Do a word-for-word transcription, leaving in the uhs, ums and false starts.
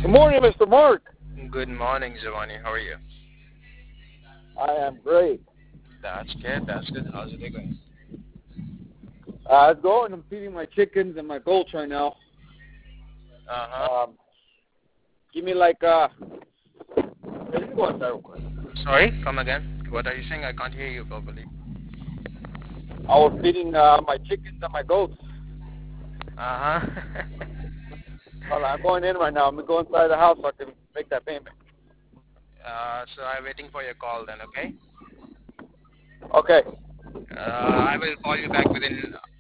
Good morning, Mister Mark. Good morning, Giovanni. How are you? I am great. That's good. That's good. How's your day going? Uh, it's going. I'm feeding my chickens and my goats right now. Uh huh. Um, give me like uh. Let me go inside real quick. Sorry, come again. What are you saying? I can't hear you properly. I was feeding uh, my chickens and my goats. Uh huh. Hold on, I'm going in right now. I'm gonna go inside the house so I can make that payment. uh, so I'm waiting for your call then. Okay. Okay. Uh, I will call you back within